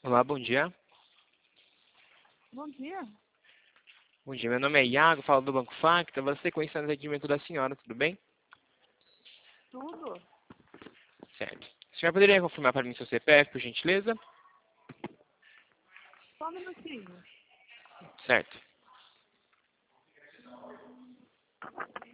Olá, bom dia. Bom dia. Bom dia, meu nome é Iago, falo do Banco Facta. Vou dar sequência no atendimento da senhora, tudo bem? Tudo? Certo. A senhora poderia confirmar para mim seu CPF, por gentileza? Só um minutinho. Certo.